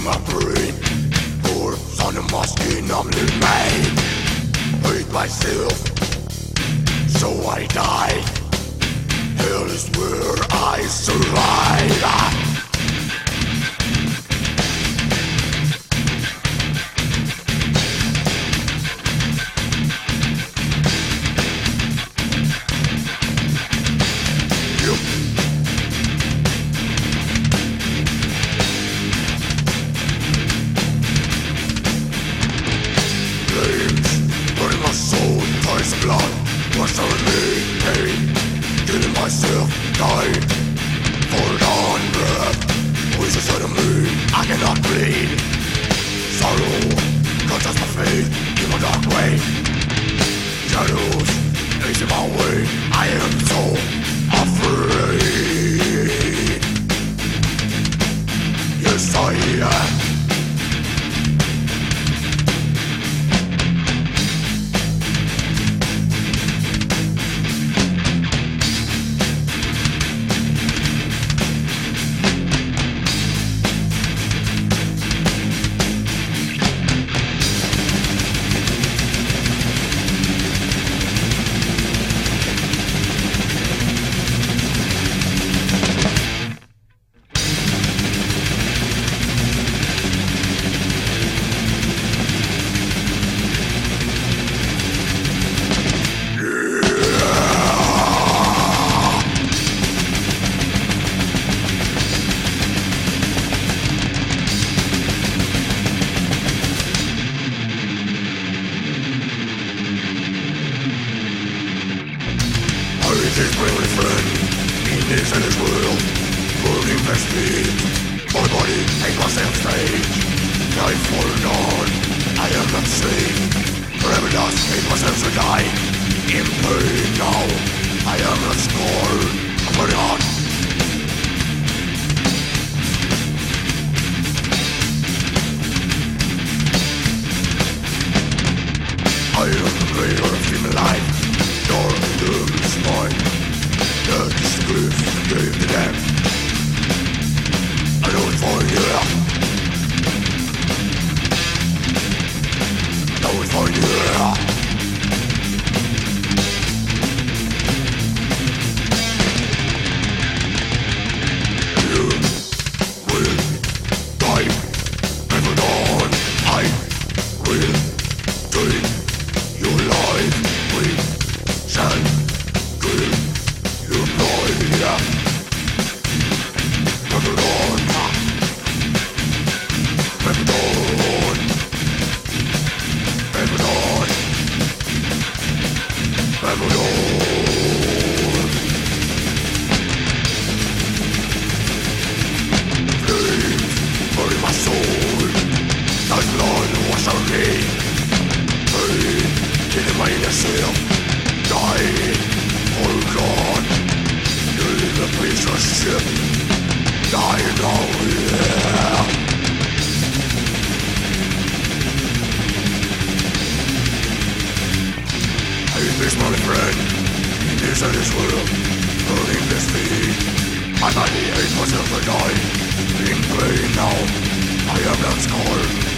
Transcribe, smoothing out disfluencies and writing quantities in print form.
my brain. For on a masking I'm made. Hate myself, so I die. Hell is where I survive. Blood was only pain, killing myself, dying for dawn breath. Voices out of me, I cannot bleed. Sorrow cuts my faith in my dark way. Shadows facing my way, I am so afraid. Yes, I am. This really friend in this and this world, burning past me. My body ain't myself stage. Life falling on, I am not safe. Forever dust ain't myself to die. In pain now, I am not scorned. I'm burning on. I am the creator of human life. Your doom is mine. Death is the grief that gave the death. I know it for you. Know it for you. You will die. Never dawn. I will take your life. We shall kill your blood. Never dawn. Never dawn. Never dawn. Never dawn. Flames burn my soul. Thy blood wash out me. Pain killing my inner self. Dying, oh God. You live a piece of shit. Dying now, yeah. Hate this, my friend. In this and this world, burning this speed. My body hates myself to die. In pain now, I am not scorned.